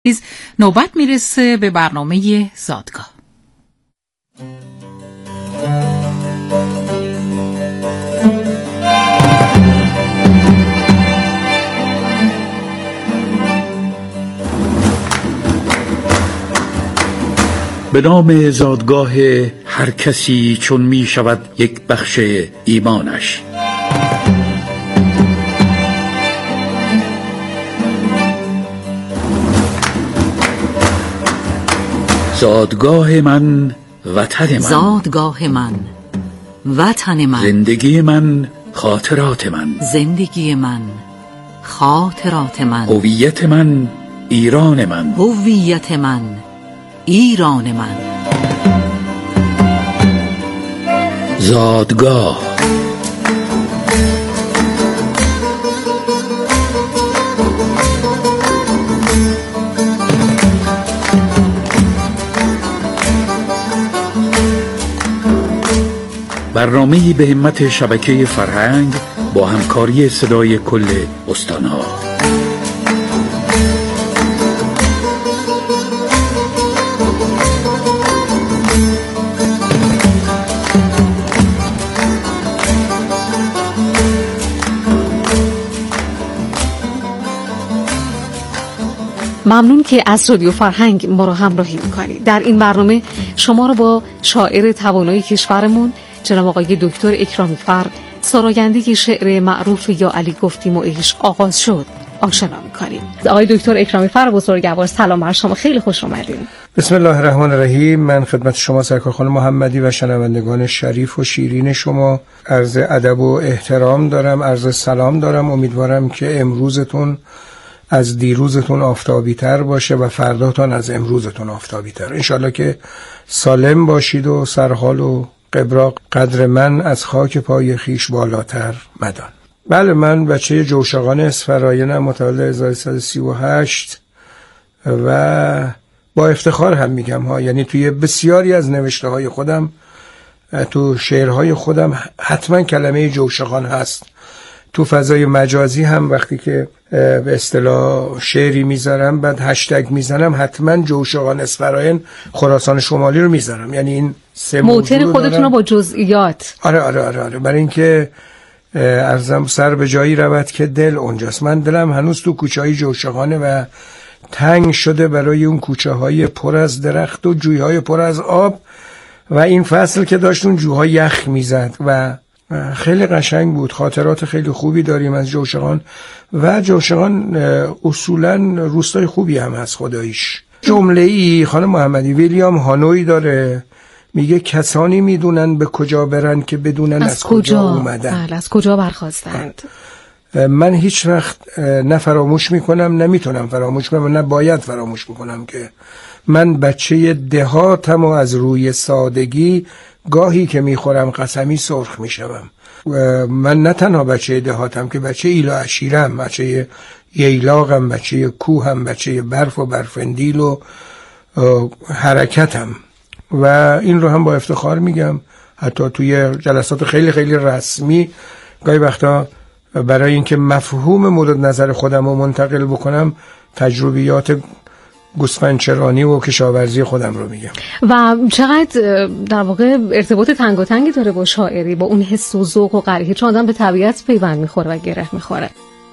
نوبت میرسه به برنامه زادگاه. به نام زادگاه هر کسی چون می شود یک بخش ایمانش. زادگاه من وطن من، زادگاه من وطن من، زندگی من خاطرات من، زندگی من خاطرات من، هویت من ایران من، هویت من ایران من. زادگاه. برنامه‌ای به همت شبکه فرهنگ با همکاری صدای کل استان‌ها. ممنون که از رادیو فرهنگ ما رو همراهی میکنید. در این برنامه شما رو با شاعر توانای کشورمون جناب آقای دکتر اکرامی فر، سراینده شعر معروف یا علی گفتیم و عشق آغاز شد آشنا میکنیم. آقای دکتر اکرامی فر بزرگوار، سلام بر شما، خیلی خوش اومدید. بسم الله الرحمن الرحیم. من خدمت شما سرکار خانم محمدی و شنوندگان شریف و شیرین شما عرض ادب و احترام دارم، عرض سلام دارم. امیدوارم که امروزتون از دیروزتون آفتابی تر باشه و فرداتون از امروزتون آفتابی تر. انشالله که سالم باشید و سرحال و قبراق قدر من از خاک پای خیش بالاتر مدان. بله، من بچه جوشقان اسفراینم، متولد 1338 و با افتخار هم میگم ها، یعنی توی بسیاری از نوشته های خودم، تو شعرهای خودم حتما کلمه جوشقان هست. تو فضای مجازی هم وقتی که به اصطلاح شعری میذارم بعد هشتگ میزنم حتما جوشقان اسفراین خراسان شمالی رو میذارم، یعنی این سه موتن خودتون رو با جزئیات. آره برای اینکه ارزم سر به جایی رود که دل اونجاست. من دلم هنوز تو کوچه های جوشقانه و تنگ شده برای اون کوچه های پر از درخت و جویهای پر از آب و این فصل که داشت اون جوها یخ میزد و خیلی قشنگ بود. خاطرات خیلی خوبی داریم از جوشقان و جوشقان اصولا روستای خوبی هم هست خداییش. جمله‌ای خانم محمدی ویلیام هانوی داره، میگه کسانی میدونن به کجا برن که بدونن از کجا اومدن. بله، از کجا برخاستند. من هیچ وقت نه فراموش میکنم، نه میتونم فراموش کنم و نه باید فراموش میکنم که من بچه دهاتم و از روی سادگی گاهی که میخورم قسمی سرخ میشوم. من نه تنها بچه دهاتم که بچه ایلا عشیرم، بچه ییلاقم، بچه کوهم، بچه برف و برفندیل و حرکتم و این رو هم با افتخار میگم. حتی توی جلسات خیلی خیلی رسمی گاهی وقتا برای اینکه مفهوم مورد نظر خودم رو منتقل بکنم تجربیات گوسفندچرانی و کشاورزی خودم رو میگم. و چقدر در واقع ارتباط تنگاتنگی داره با شاعری، با اون حس و ذوق و غریحه، چون آدم به طبیعت پیوند میخوره و گره میخوره.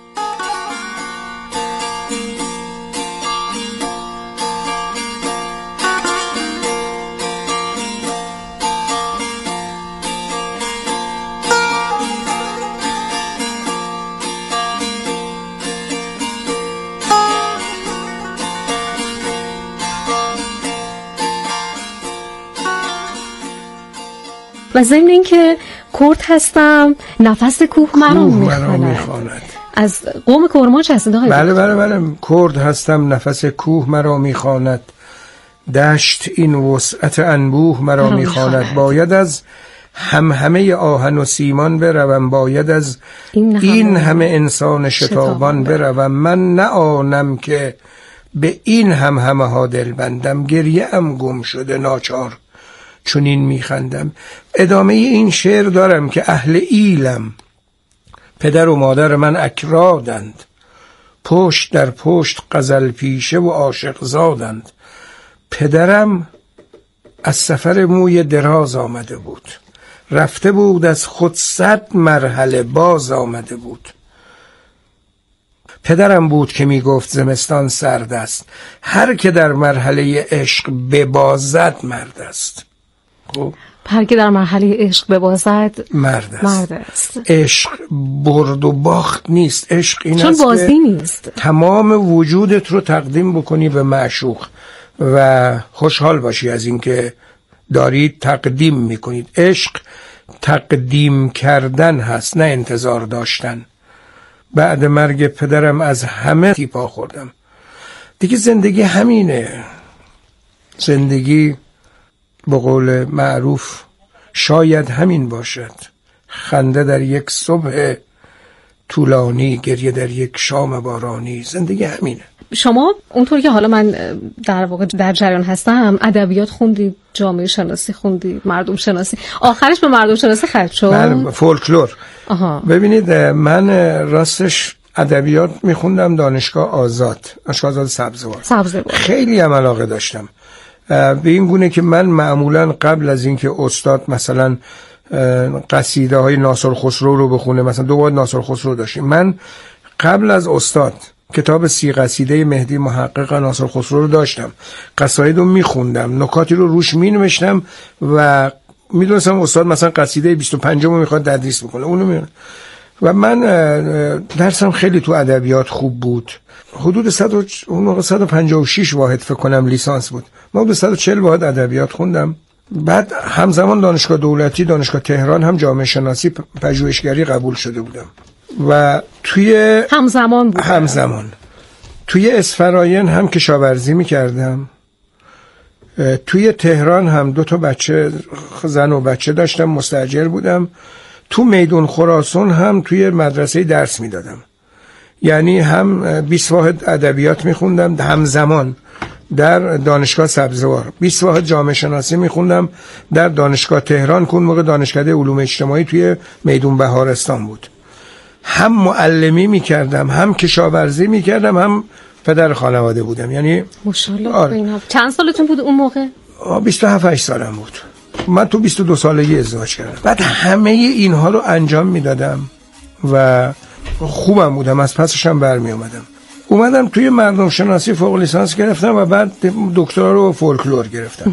و ضمن این که کرد هستم نفس کوه مرا میخواند. از قوم کرمانش هستید آقای؟ بله کرد هستم نفس کوه مرا میخواند، دشت این وسعت انبوه مرا میخواند. باید از همه آهن و سیمان بروم، باید از این همه انسان شتابان بروم. من نه آنم که به این همه ها دل بندم، گریه ام گم شده ناچار چون این میخندم. ادامه این شعر دارم که اهل ایلم، پدر و مادر من اکرادند، پشت در پشت غزل پیشه و عاشق زادند. پدرم از سفر موی دراز آمده بود، رفته بود از خود 100 مرحله باز آمده بود. پدرم بود که می گفت زمستان سرد است، هر که در مرحله عشق ببازد مرد است. خب هر که در مرحله عشق ببازد مرد است. عشق برد و باخت نیست. عشق این چون است بازی که نیست. تمام وجودت رو تقدیم بکنی به معشوق و خوشحال باشی از اینکه دارید تقدیم میکنید. عشق تقدیم کردن هست، نه انتظار داشتن. بعد مرگ پدرم از همه تیپا خوردم دیگه. زندگی همینه. زندگی به قول معروف شاید همین باشد: خنده در یک صبح طولانی، گریه در یک شام بارانی. زندگی همینه. شما اونطور که حالا من در واقع در جریان هستم، ادبیات خوندی، جامعه شناسی خوندی، مردم شناسی، آخرش به مردم شناسی ختم شد. بله، فولکلور. ببینید من راستش ادبیات میخوندم دانشگاه آزاد سبزوار. خیلی هم علاقه داشتم به این گونه که من معمولا قبل از اینکه استاد مثلا قصیده های ناصر خسرو رو بخونه، مثلا 2 بار ناصر خسرو داشتیم، من قبل از استاد کتاب 30 قصیده مهدی محقق ناصر خسرو رو داشتم، قصاید رو میخوندم، نکاتی رو روش مینوشتم و میدونستم استاد مثلا قصیده 25 رو میخواد تدریس بکنه، اونو و من درسم خیلی تو ادبیات خوب بود. حدود 156 واحد فکر کنم لیسانس بود. ما حدود 140 واحد ادبیات خوندم. بعد همزمان دانشگاه دولتی، دانشگاه تهران هم جامعه شناسی پژوهشگری قبول شده بودم و توی همزمان توی اسفراین هم کشاورزی میکردم. توی تهران هم 2 تا بچه، زن و بچه داشتم، مستاجر بودم. تو میدون خراسان هم توی مدرسه درس میدادم. یعنی هم 20 واحد ادبیات میخوندم همزمان در دانشگاه سبزوار، 20 واحد جامعه شناسی میخوندم در دانشگاه تهران که اون موقع دانشکده علوم اجتماعی توی میدون بهارستان بود. هم معلمی میکردم، هم کشاورزی میکردم، هم پدر خانواده بودم. یعنی ماشاءالله. چند سالتون بود اون موقع؟ 27 سالم بود. من تو 22 سالگی ازدواج کردم. بعد همه اینها رو انجام میدادم و خوبم بودم، از پسش هم برمی اومدم توی مردم شناسی فوق لیسانس گرفتم و بعد دکترا رو فولکلور گرفتم.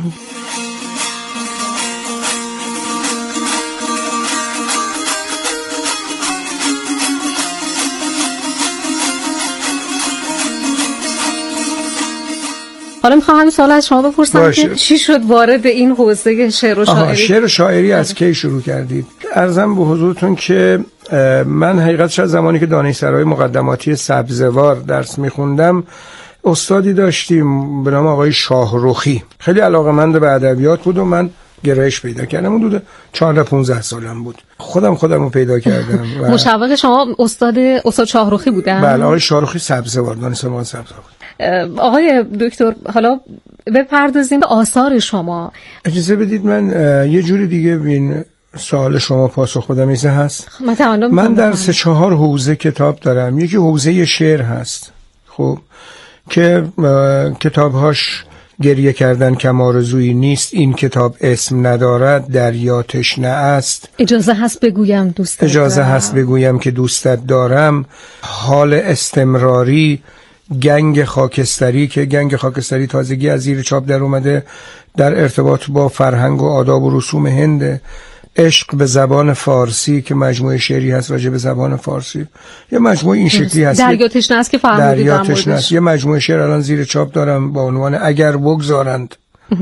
حالا میخوام همین سوال از شما بپرسم که چی شد وارد این حوزه شعر و شاعری؟ شعر و شاعری از کی شروع کردید؟ عرضم به حضورتون که من حقیقتش از زمانی که دانشسرای مقدماتی سبزوار درس میخوندم استادی داشتیم به نام آقای شاهرخی. خیلی علاقه‌مند به ادبیات بود و من گرایش پیدا کردم. حدود 14-15 سالم بود. خودم رو پیدا کردم. مشوق شما استاد شاهرخی بودن؟ بله، آقای شاهرخی سبزوار، دانشسرای سبزوار. آقای دکتر حالا بپردازیم به آثار شما. اجازه بدید من یه جوری دیگه ببین سوال شما پاسخ بدم. ایزه هست؟ من در 3-4 حوزه کتاب دارم. یکی حوزه شعر هست، خب، که کتابهاش گریه کردن کم آرزویی نیست، این کتاب اسم ندارد، دریا تشنه است، اجازه هست بگویم دوستت دارم، اجازه هست بگویم که دوستت دارم، حال استمراری، گنگ خاکستری که گنگ خاکستری تازگی از زیر چاپ در اومده در ارتباط با فرهنگ و آداب و رسوم هند، عشق به زبان فارسی که مجموعه شعری هست راجع به زبان فارسی، یه مجموعه این شکلی هست. دریا تشنه است که فرمودید در موردش. یه مجموعه شعر الان زیر چاپ دارم با عنوان اگر بگذارند.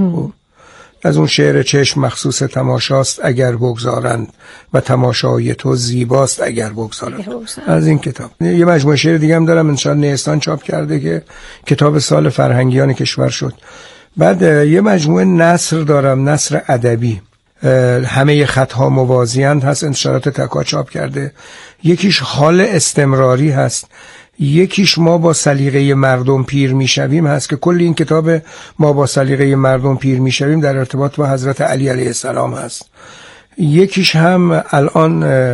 از اون شعر چشم مخصوص تماشاست اگر بگذارند و تماشای تو زیباست اگر بگذارند. از این کتاب یه مجموعه شعر دیگه هم دارم انشاءالله نیستان چاپ کرده که کتاب سال فرهنگیان کشور شد. بعد یه مجموعه نثر دارم، نثر ادبی، همه خطها موازیند هست، انتشارات تکا چاپ کرده. یکیش حال استمراری هست، یکیش ما با سلیقه مردم پیر میشویم هست که کل این کتاب ما با سلیقه مردم پیر میشویم در ارتباط با حضرت علی علیه السلام هست. یکیش هم الان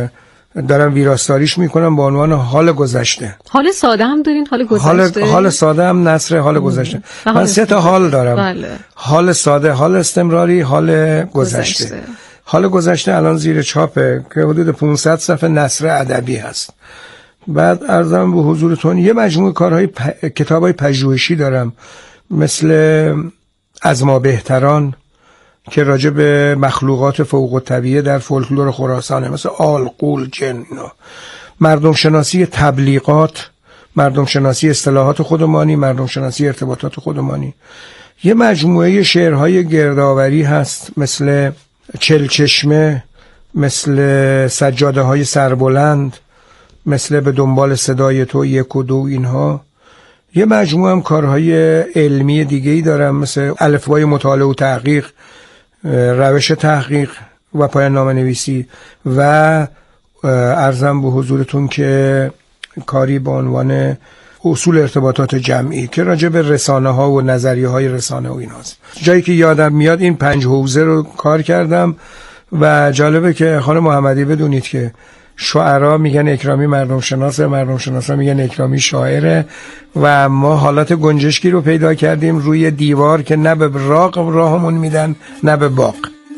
دارم ویراستاریش میکنم با عنوان حال گذشته. حال ساده هم دارین؟ حال گذشته؟ حال ساده هم نثر حال گذشته. من 3 تا حال دارم. بله. حال ساده، حال استمراری، حال گذشته. حال گذشته الان زیر چاپه که حدود 500 صفحه نثر ادبی هست. بعد عرضم به حضورتون یه مجموعه کارهای کتابای پژوهشی دارم، مثل از ما بهتران که راجع به مخلوقات فوق الطبیعه در فولکلور خراسانه، مثل آل، قول، جن اینا. مردم شناسی تبلیغات، مردم شناسی اصطلاحات خودمانی، مردم شناسی ارتباطات خودمانی. یه مجموعه شعرهای گردآوری هست، مثل چلچشمه، مثل سجاده های سربلند، مثل به دنبال صدای تو، 1 و 2 اینها. یه مجموعه هم کارهای علمی دیگه‌ای دارم، مثل الفبای مطالعه و تحقیق، روش تحقیق و پایان نامه نویسی، و عرضم به حضورتون که کاری با عنوان اصول ارتباطات جمعی که راجع به رسانه ها و نظریه های رسانه و ایناست. جایی که یادم میاد این 5 حوزه رو کار کردم. و جالبه که خانم محمدی بدونید که شاعرها میگن اکرامی مردم شناسه، مردم شناسا میگن اکرامی شاعره، و ما حالت گنجشکی رو پیدا کردیم روی دیوار که نه به راق راهمون میدن نه به باغ.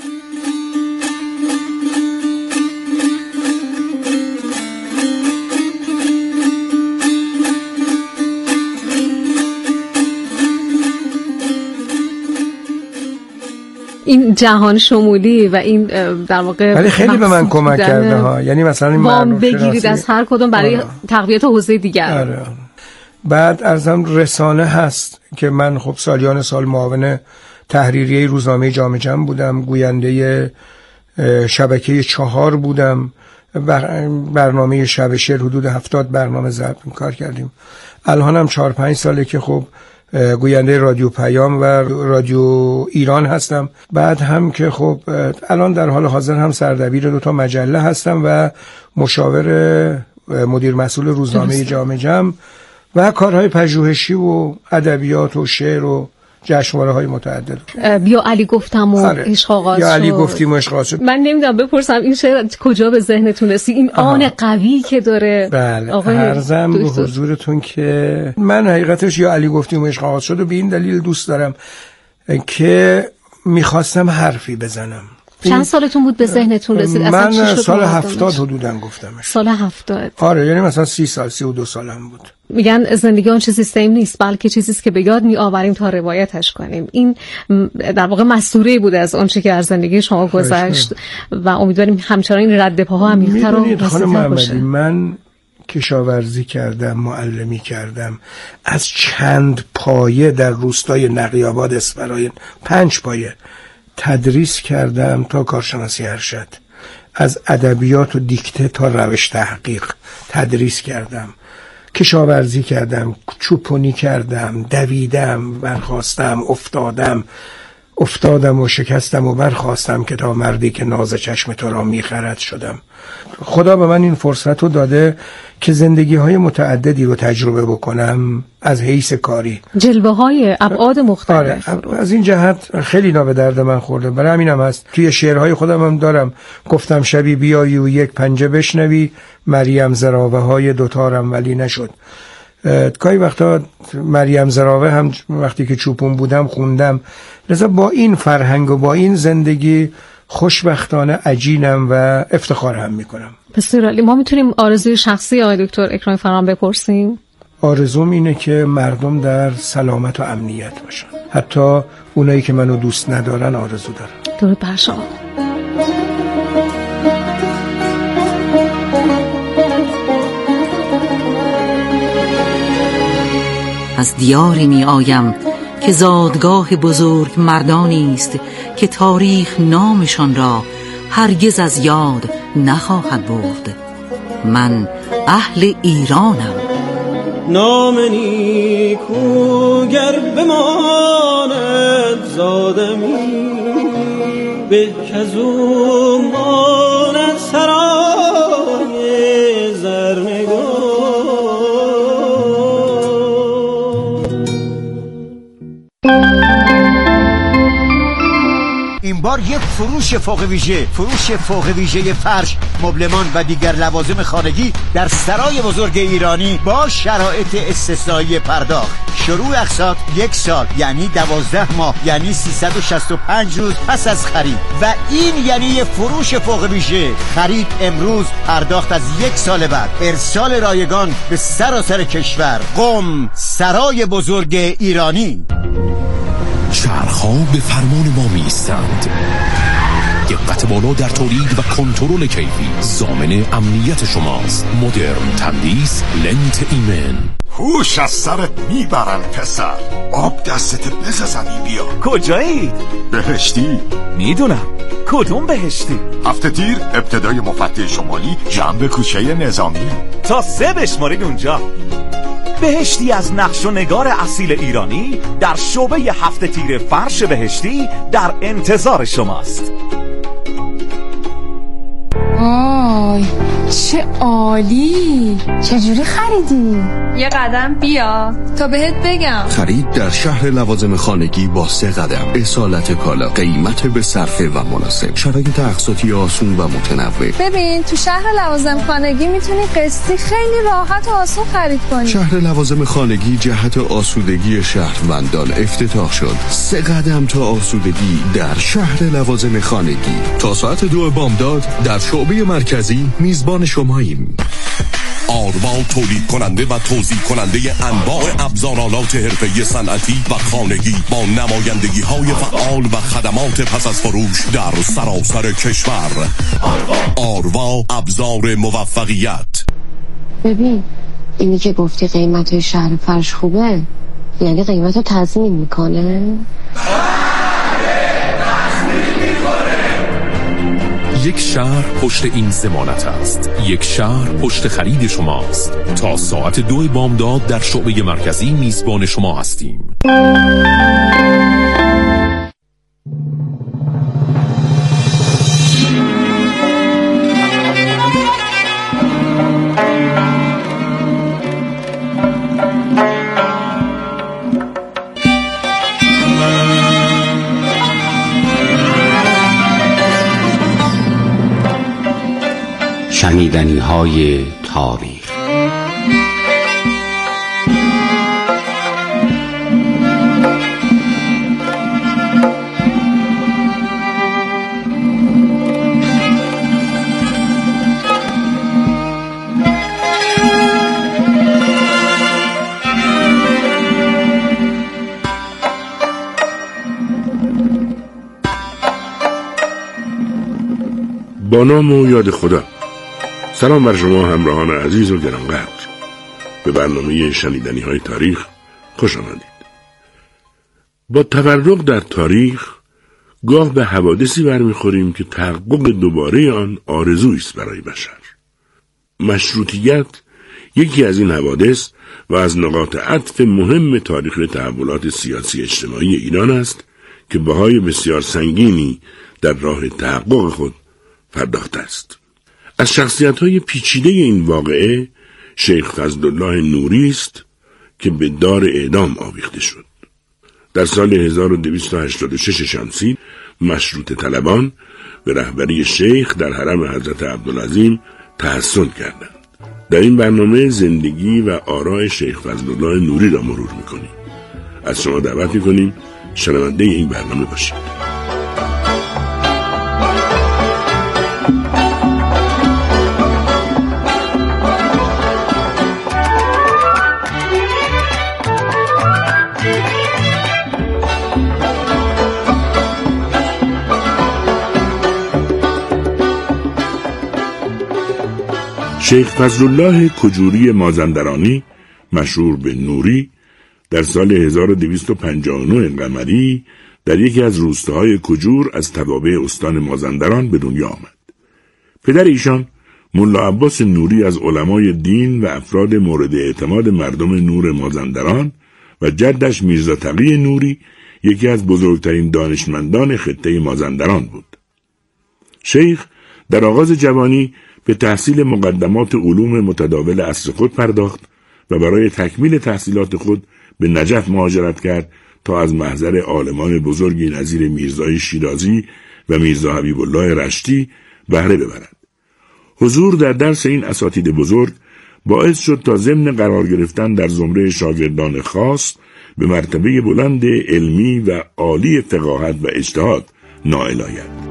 این جهان شمولی و این در واقع ولی خیلی به من کمک کرده ها. یعنی مثلا این وام بگیرید از هر کدوم برای تقویت حوزه دیگر. آره. بعد ارزم رسانه هست که من خب سالیان سال معاون تحریریه روزنامه جامعه جمع بودم، گوینده شبکه 4 بودم، برنامه شب شعر حدود 70 برنامه ضبط کار کردیم. الانم 4-5 ساله که خب گوینده رادیو پیام و رادیو ایران هستم. بعد هم که خب الان در حال حاضر هم سردبیر 2 تا مجله هستم و مشاور مدیر مسئول روزنامه جامعه جمع و کارهای پژوهشی و ادبیات و شعر و جشنواره‌های متعدد. بیا علی گفتم و عشق آغاز شد. یا علی گفتیم و عشق آغاز شد. من نمیدونم بپرسم این شعر کجا به ذهنتون رسید؟ این آن قوی که داره. بله. عرضم به حضورتون که من حقیقتش یا علی گفتیم و عشق آغاز شد و به این دلیل دوست دارم که میخواستم حرفی بزنم. چند سالتون بود به ذهنتون رسید؟ من سال 70 حدوداً گفتمش. سال 70. آره، یعنی مثلا 30 سال 32 سالم بود. میگن زندگی آن چه سیستم نیست بلکه چیزی است که به یاد میآوریم تا روایتش کنیم. این در واقع مستوره بود از آنچه که از زندگی شما گذشت و امیدواریم همچنان این رد پاها عمیق‌تر و وسیع‌تر باشه. من کشاورزی کردم، معلمی کردم، از چند پایه در روستای نقی‌آباد اسفراین 5 پایه تدریس کردم تا کارشناسی ارشد، از ادبیات و دیکته تا روش تحقیق تدریس کردم، کشاورزی کردم، چوپونی کردم، دویدم، برخاستم، افتادم و شکستم و برخاستم که تا مردی که ناز چشم تو را میخرد شدم. خدا به من این فرصت رو داده که زندگی های متعددی رو تجربه بکنم از حیث کاری، جلوه های ابعاد مختلف. از این جهت خیلی اینا به درد من خورده. برای همینم هست توی شعرهای خودم هم دارم، گفتم شبی بیایی و یک پنجه بشنوی، مریم زراوه های دوتارم ولی نشد. گاهی وقتا مریم زراوه هم وقتی که چوپون بودم خوندم. لذا با این فرهنگ و با این زندگی خوشبختانه عجینم و افتخار هم میکنم. بسیار عالی. ما میتونیم آرزوی شخصی آقای دکتر اکرامی فرهان بپرسیم؟ آرزوم اینه که مردم در سلامت و امنیت باشن، حتی اونایی که منو دوست ندارن آرزو دارن. درود بر شما. از دیاری می آیم که زادگاه بزرگ مردانی است که تاریخ نامشان را هرگز از یاد نخواهد برد. من اهل ایرانم. نام نیکو گر بماند زادمی، به کزو ماند سرای زرنگار. این بار یک فروش فوق ویژه فرش، مبلمان و دیگر لوازم خانگی در سرای بزرگ ایرانی با شرایط استثنایی پرداخت. شروع اقساط 1 سال یعنی 12 ماه یعنی 365 روز پس از خرید و این یعنی فروش فوق ویژه. خرید امروز، پرداخت از 1 سال بعد. ارسال رایگان به سراسر کشور. قم، سرای بزرگ ایرانی. شهرها به فرمان ما میستند. دقت بالا در تولید و کنترل کیفی ضامن امنیت شماست. مدرن تندیس لنت ایمن. هوش از سرت میبرن پسر. آب دستت بزنی بیا. کجایی؟ بهشتی. میدونم. کدوم بهشتی؟ هفته تیر ابتدای مفتح شمالی جنب کوچه نظامی. تا 3 بشمارید اونجا. بهشتی از نقش و نگار اصیل ایرانی در شعبه هفته تیر فرش بهشتی در انتظار شماست. آی چه عالی! چجوری خریدی؟ یه قدم بیا تا بهت بگم. خرید در شهر لوازم خانگی با 3 قدم. اصالت کالا، قیمت به صرفه و مناسب، شرایط اقساطی آسون و متنوع. ببین تو شهر لوازم خانگی میتونی قسطی خیلی راحت و آسون خرید کنی. شهر لوازم خانگی جهت آسودگی شهروندان افتتاح شد. 3 قدم تا آسودگی در شهر لوازم خانگی. تا ساعت 2 بامداد در شعبه مرکزی میزبان شماییم. آروا تولید کننده و توزیع کننده انواع ابزارالات حرفه‌ای صنعتی و خانگی با نمایندگی های فعال و خدمات پس از فروش در سراسر کشور. آروا ابزار موفقیت. ببین اینی که گفتی قیمت شهر فرش خوبه، یعنی قیمت رو تضمین میکنه؟ یک شهر پشت این ضمانت است. یک شهر پشت خرید شماست. تا ساعت 2 بامداد در شعبه مرکزی میزبان شما هستیم. شنیدنی‌های تاریخ. با نام و یاد خدا. سلام بر شما همراهان عزیز و گرانقدر. به برنامه شنیدنی‌های تاریخ خوش آمدید. با تفرق در تاریخ گاه به حوادثی برمیخوریم که تحقق دوباره آن آرزویی است برای بشر. مشروطیت یکی از این حوادث و از نقاط عطف مهم تاریخ تحولات سیاسی اجتماعی ایران است که بهای بسیار سنگینی در راه تحقق خود پرداخته است. از شخصیت‌های پیچیده این واقعه شیخ فضلالله نوری است که به دار اعدام آویخته شد. در سال 1286 شمسی مشروطه طلبان به رهبری شیخ در حرم حضرت عبدالعظیم تحصل کردند. در این برنامه زندگی و آراء شیخ فضلالله نوری را مرور می‌کنیم. از شما دعوت می‌کنیم شنونده این برنامه باشید. شیخ فضلالله کجوری مازندرانی مشهور به نوری در سال 1259 قمری در یکی از روستاهای کجور از توابع استان مازندران به دنیا آمد. پدر ایشان ملا عباس نوری از علمای دین و افراد مورد اعتماد مردم نور مازندران و جدش میرزا تقی نوری یکی از بزرگترین دانشمندان خطه مازندران بود. شیخ در آغاز جوانی به تحصیل مقدمات علوم متداول عصر خود پرداخت و برای تکمیل تحصیلات خود به نجف مهاجرت کرد تا از محضر عالمان بزرگی نظیر میرزای شیرازی و میرزا حبیب الله رشتی بهره ببرد. حضور در درس این اساتید بزرگ باعث شد تا ضمن قرار گرفتن در زمره شاگردان خاص به مرتبه بلند علمی و عالی فقاهت و اجتهاد نائل آید.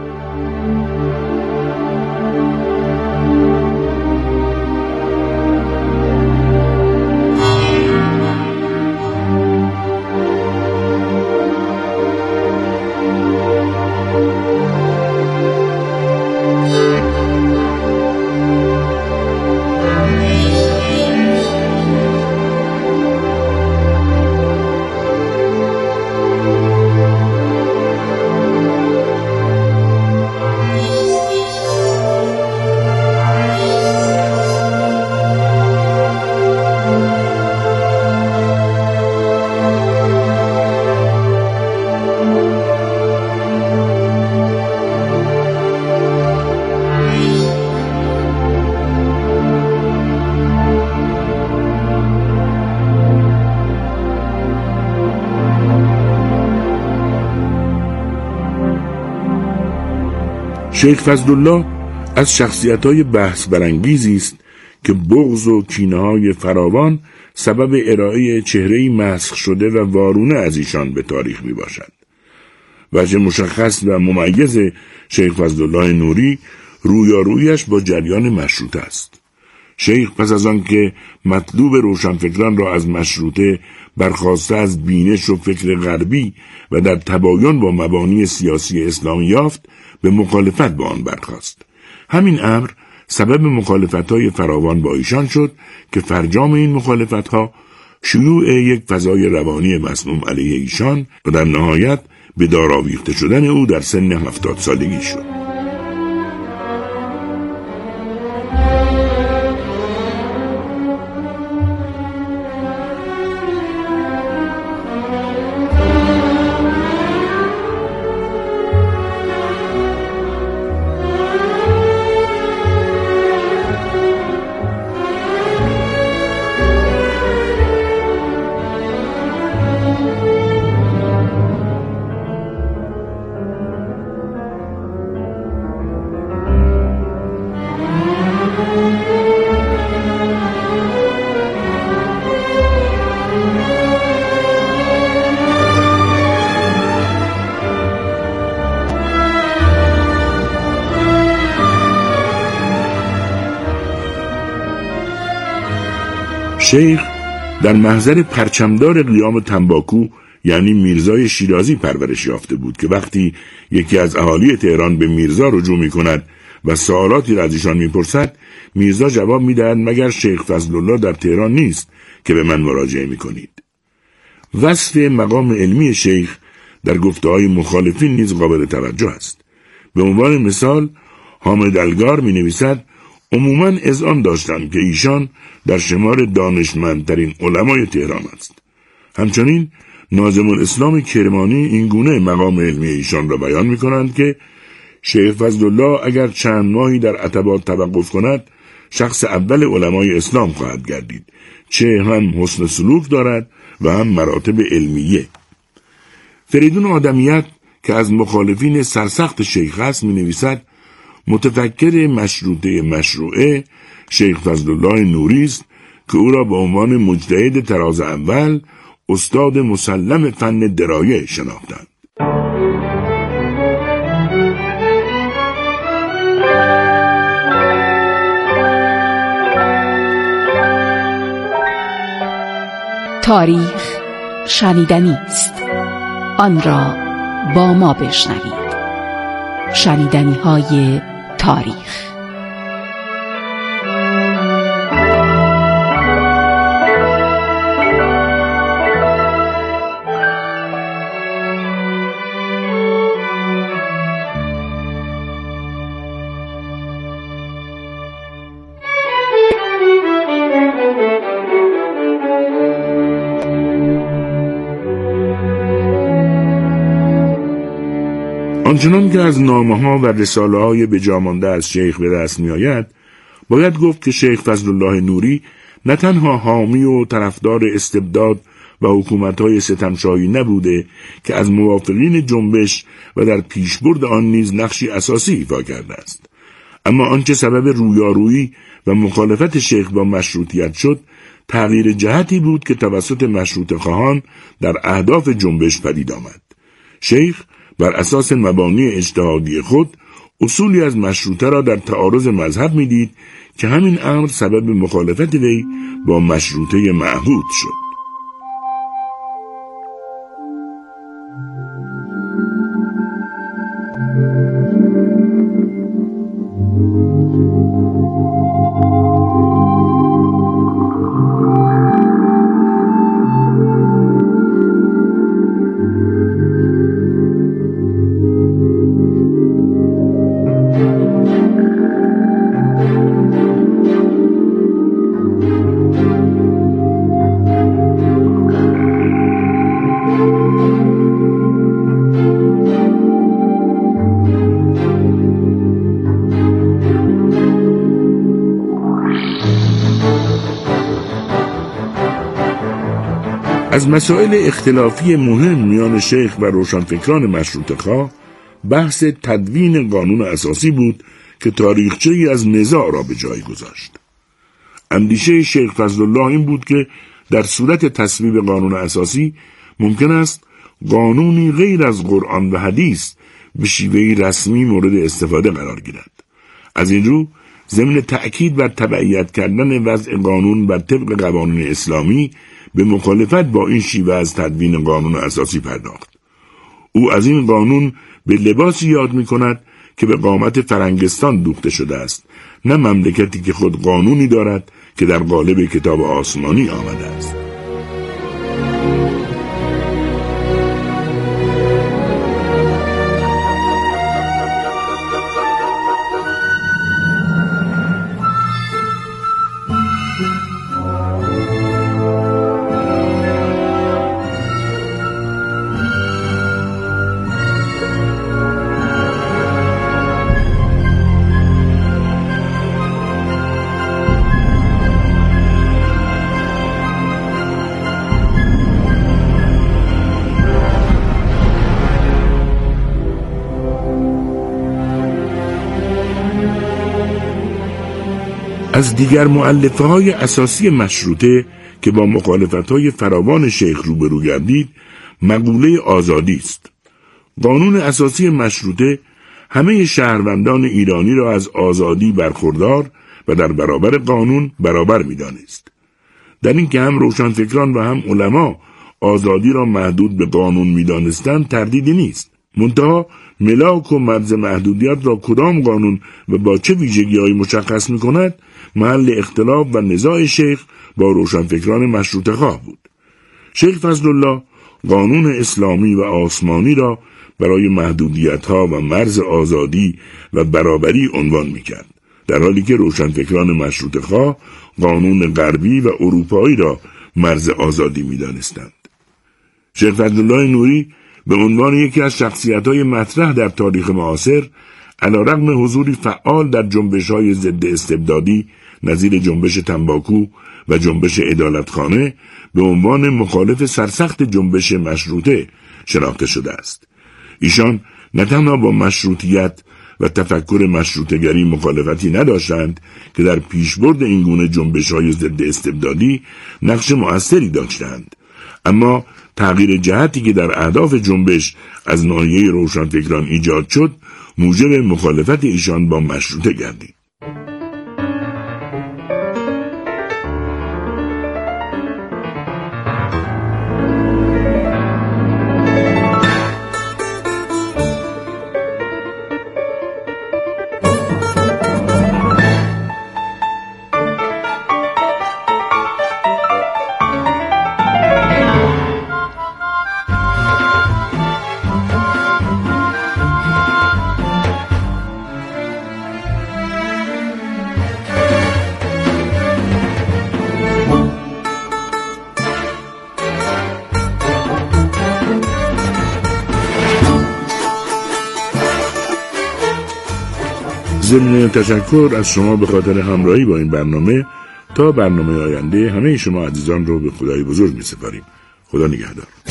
شیخ فضلالله از شخصیت‌های بحث برانگیزی است که بغض و کینه‌های فراوان سبب ارائه چهره‌ای مسخ شده و وارونه از ایشان به تاریخ میباشد. وجه مشخص و ممیز شیخ فضلالله نوری رویارویش با جریان مشروطه است. شیخ پس از آن که مطلوب روشنفکران را از مشروطه برخاسته از بینش و فکر غربی و در تباین با مبانی سیاسی اسلامی یافت، به مخالفت با آن برخاست. همین امر سبب مخالفت‌های فراوان با ایشان شد که فرجام این مخالفت‌ها شیوع یک فضای روانی مسموم علیه ایشان و در نهایت به دار آویخته شدن او در سن 70 سالگی شد. شیخ در محضر پرچمدار قیام تنباکو یعنی میرزای شیرازی پرورش یافته بود که وقتی یکی از اهالی تهران به میرزا رجوع می کند و سوالاتی را از ایشان می پرسد، میرزا جواب می دهد مگر شیخ فضلالله در تهران نیست که به من مراجعه می کنید. وصف مقام علمی شیخ در گفته‌های مخالفین نیز قابل توجه است. به عنوان مثال حامد الگار می نویسد عموماً اذعان داشتند که ایشان در شمار دانشمندترین علمای تهران است. همچنین ناظم الاسلام کرمانی این گونه مقام علمی ایشان را بیان می کنند که شیخ فضلالله اگر چند ماهی در عتبات توقف کند شخص اول علمای اسلام خواهد گردید، چه هم حسن سلوک دارد و هم مراتب علمیه. فریدون آدمیت که از مخالفین سرسخت شیخ است می نویسد متفکر مشروطه مشروعه شیخ فضلالله نوری است که او را به عنوان مجتهد طراز اول استاد مسلم فن درایه شناختند. تاریخ شنیدنی است، آن را با ما بشنوید. شنیدنی‌های تاریخ. آنچنان که از نامه‌ها و رساله‌های به جا مانده از شیخ به دست می‌آید، باید گفت که شیخ فضلالله نوری نه تنها حامی و طرفدار استبداد و حکومت‌های ستمشاهی نبوده که از موافقین جنبش و در پیشبرد آن نیز نقشی اساسی ایفا کرده است. اما آنچه سبب رویارویی و مخالفت شیخ با مشروطیت شد، تغییر جهتی بود که توسط مشروطه خواهان در اهداف جنبش پدید آمد. شیخ بر اساس مبانی اجتهادی خود اصولی از مشروطه را در تعارض مذهب می‌دید که همین امر سبب مخالفت وی با مشروطه معهود شد. از مسائل اختلافی مهم میان شیخ و روشنفکران مشروطه‌خواه بحث تدوین قانون اساسی بود که تاریخچه‌ای از نزاع را به جای گذاشت. اندیشه شیخ فضلالله این بود که در صورت تصویب قانون اساسی ممکن است قانونی غیر از قرآن و حدیث به شیوهی رسمی مورد استفاده قرار گیرد. از این رو ضمن تأکید بر تبعیت کردن وضع قانون بر طبق قوانین اسلامی به مخالفت با این شیوه از تدوین قانون اساسی پرداخت. او از این قانون به لباسی یاد می کند که به قامت فرنگستان دوخته شده است، نه مملکتی که خود قانونی دارد که در قالب کتاب آسمانی آمده است. از دیگر مؤلفه‌های اساسی مشروطه که با مخالفت‌های فراوان شیخ روبرو گردید، مقوله آزادی است. قانون اساسی مشروطه همه شهروندان ایرانی را از آزادی برخوردار و در برابر قانون برابر می‌دانست. در این که هم روشنفکران و هم علما آزادی را محدود به قانون می‌دانستند تردیدی نیست. منتها ملاک و مرز محدودیت را کدام قانون و با چه ویژگی‌هایی مشخص می‌کند محل اختلاف و نزاع شیخ با روشنفکران مشروطه‌خواه بود. شیخ فضلالله قانون اسلامی و آسمانی را برای محدودیت‌ها و مرز آزادی و برابری عنوان می‌کرد، در حالی که روشنفکران مشروطه‌خواه قانون غربی و اروپایی را مرز آزادی می‌دانستند. شیخ فضلالله نوری به عنوان یکی از شخصیت‌های مطرح در تاریخ معاصر، علیرغم حضوری فعال در جنبش‌های ضد استبدادی نظیر جنبش تنباکو و جنبش عدالتخانه، به عنوان مخالف سرسخت جنبش مشروطه شناخته شده است. ایشان نه تنها با مشروطیت و تفکر مشروطه‌گری مخالفتی نداشتند که در پیشبرد این گونه جنبش‌های ضد استبدادی نقش مؤثری داشتند، اما تغییر جهتی که در اهداف جنبش از ناحیه روشنفکران ایجاد شد موجب مخالفت ایشان با مشروطه گردید. ضمن تشکر از شما به خاطر همراهی با این برنامه، تا برنامه آینده همه شما عزیزان رو به خدای بزرگ می سپاریم. خدا نگهدار.